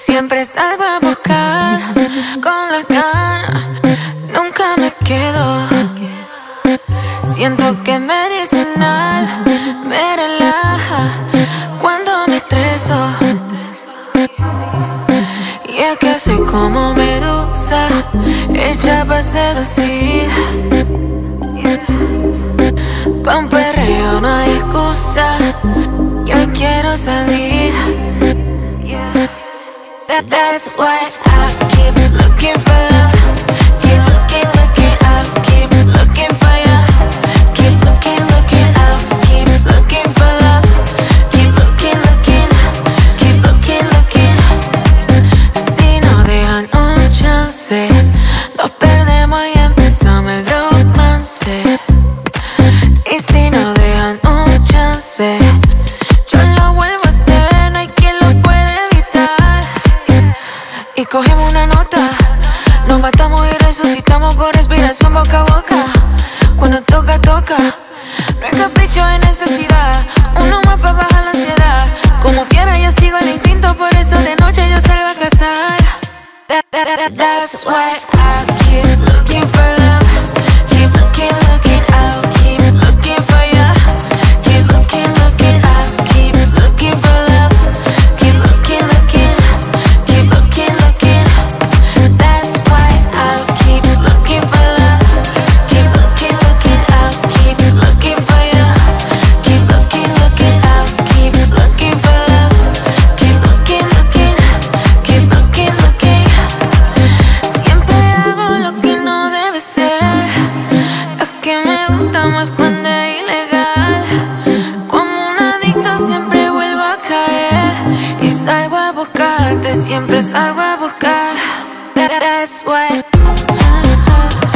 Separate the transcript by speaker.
Speaker 1: Siempre salgo a buscar con las ganas, nunca me quedo. Siento que es medicinal, me relaja cuando me estreso. Y es que soy como medusa, hecha para seducir. Pa' un perreo no hay excusa, yo quiero salir. That's why I keep looking for love. Keep looking, looking out. Keep looking for you. Keep looking, looking out. Keep looking for love. Keep looking, looking. Keep looking, looking. Si no dejan un chance, nos perdemos y empezamos el romance. Y si no dejan un chance, yo lo vuelvo a hacer, no hay quien lo puede evitar. Y cogemos una nota, nos matamos y resucitamos con respiración boca a boca. Cuando toca, toca, no es capricho, es necesidad. Uno más para bajar la ansiedad. Como fiera yo sigo el instinto, por eso de noche yo salgo a cazar. That's why I keep looking for love. Keep looking, looking out. Keep looking for you. Keep looking, looking out. Keep looking for love. Keep looking, looking. Keep looking, looking. That's why I keep looking for love. Keep looking, looking out. Keep looking for you. Keep looking, looking out. Keep looking for love. Keep looking, looking. Keep looking, looking. Siempre hago lo que no debe ser. Es que me gusta más cuando es ilegal. Como un adicto siempre vuelvo a caer. Y salgo a buscarte, siempre salgo a buscar. That's why